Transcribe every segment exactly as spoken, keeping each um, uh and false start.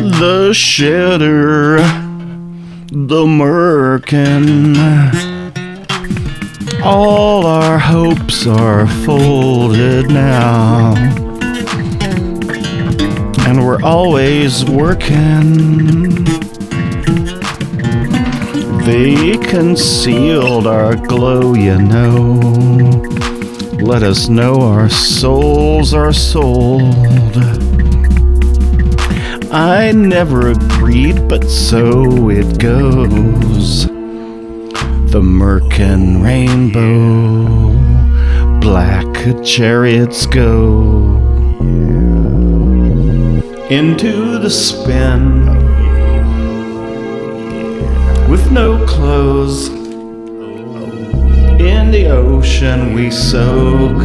The shedder, the merkin, all our hopes are folded now, and we're always working. They concealed our glow, you know. Let us know our souls are sold. I never agreed, but so it goes. The Merkin rainbow, black chariots go into the spin with no clothes. In the ocean we soak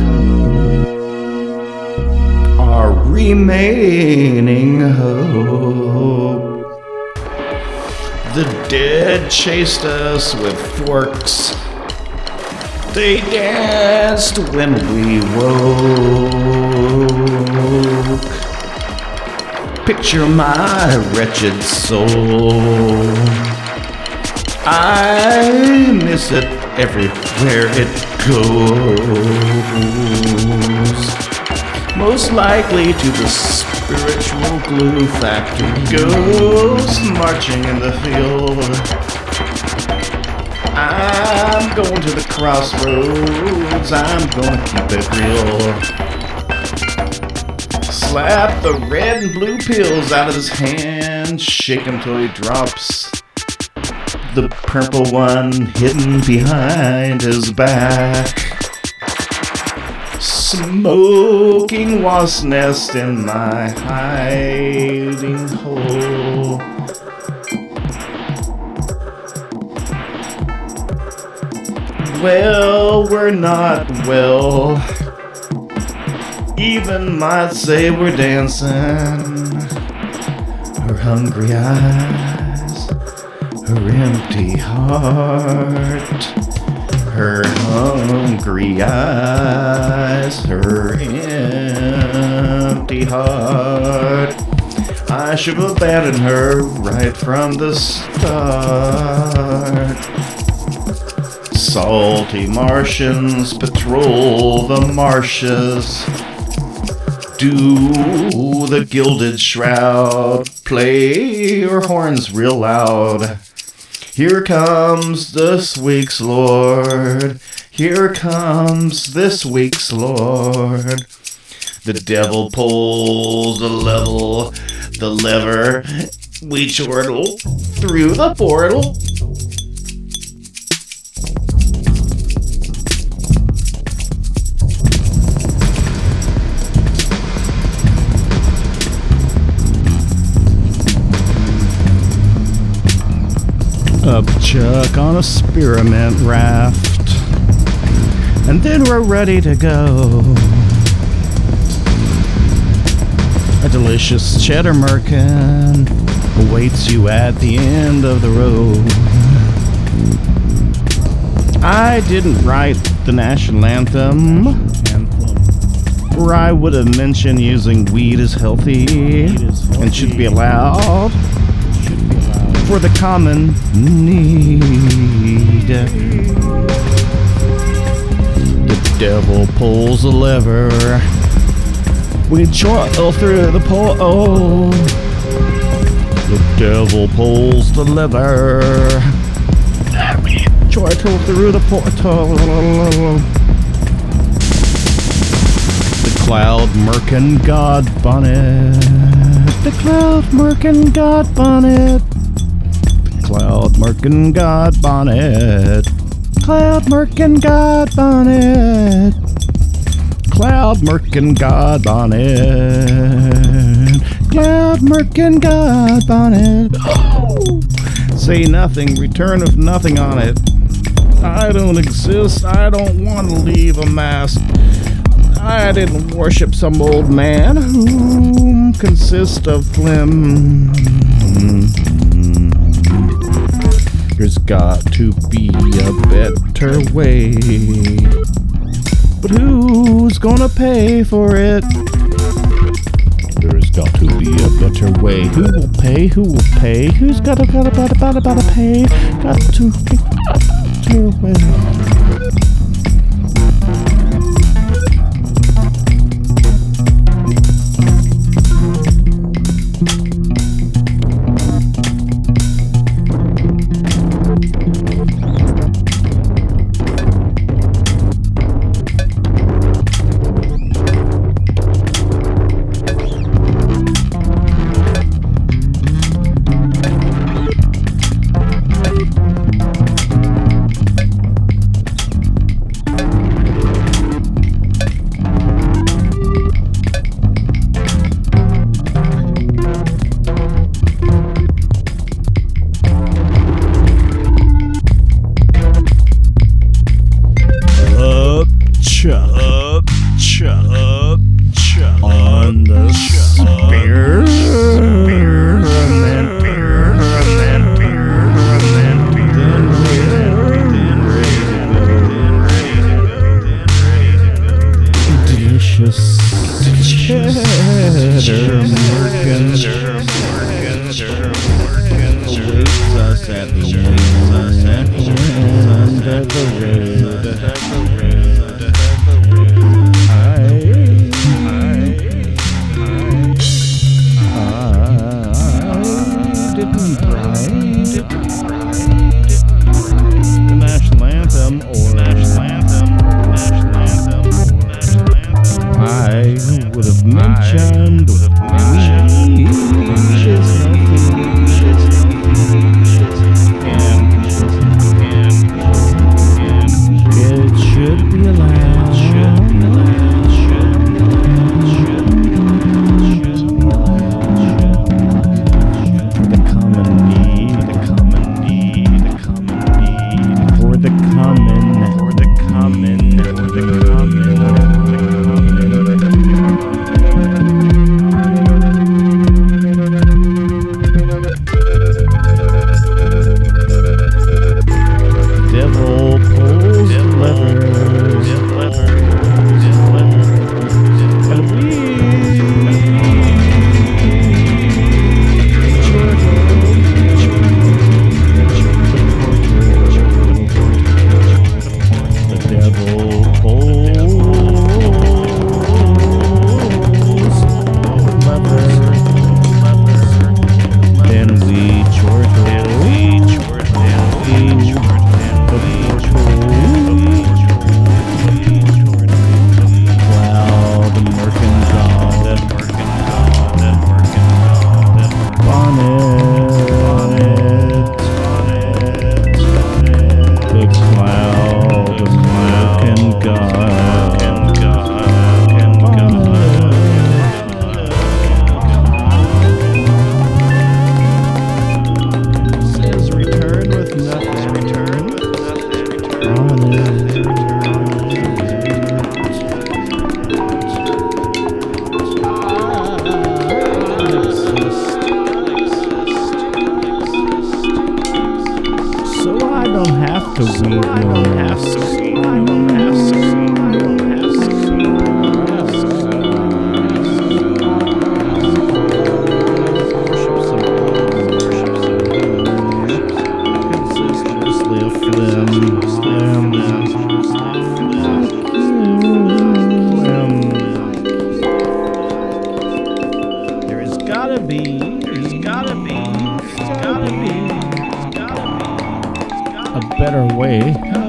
our remaining hope. The dead chased us with forks. They danced when we woke. Picture my wretched soul. I miss it everywhere it goes. Most likely to the spiritual glue factory. Ghosts marching in the field. I'm going to the crossroads. I'm gonna keep it real. Slap the red and blue pills out of his hand. Shake him till he drops. The purple one hidden behind his back. Smoking wasp nest in my hiding hole. Well, we're not well. Even might say we're dancing. Her hungry eyes, her empty heart. Her hungry eyes, her empty heart. I should have abandoned her right from the start. Salty Martians patrol the marshes. Do the gilded shroud play your horns real loud? Here comes this week's Lord. Here comes this week's Lord. The devil pulls the level, the lever. We chortle through the portal. Up Chuck on a spearmint raft, and then we're ready to go. A delicious cheddar merkin awaits you at the end of the road. I didn't write the national anthem, where I would have mentioned using weed is healthy and should be allowed for the common need. The devil pulls a lever. We chortle through the portal. The devil pulls the lever. Chortle through the portal. The cloud merkin god bonnet. The cloud merkin god bonnet. Cloud merkin god bonnet. Cloud merkin god bonnet. Cloud merkin god bonnet. Cloud merkin god bonnet. Oh. Say nothing, return of nothing on it. I don't exist, I don't want to leave a mask. I didn't worship some old man whom consist of phlegm. There's got to be a better way. But who's gonna pay for it? There's got to be a better way. Who will pay? Who will pay? Who's got to, got to, got to, got to, got to pay? Got to be a better way. Up, chop, chop, on the spear, spear, and then beer, and then beer, and then beer, then ready, then ready to go, then ready to go, then ready to go, delicious cheddar, merkin, awaits us at the end of the road. The national anthem or national anthem, national anthem, national anthem. I would have mentioned would have mentioned it should be allowed. Should be allowed. Should be allowed. Should be allowed. For the common need. The common need. The common need. For the common. For the common. For the common. Devil pulls the lever. And we the devil pulls the lever. Then we chortle. Then we chortle. Then we chortle. Well, the merkin god, the merkin god, the merkin god, the bonnet, the cloud, the merkin god, says return with nothing, return with nothing, so I don't have to weave, I don't have to weave, I don't have to weave, I don't have to consistently a flim, flim, flim. There has gotta be, there's gotta be, there's gotta be, there's gotta be a better way.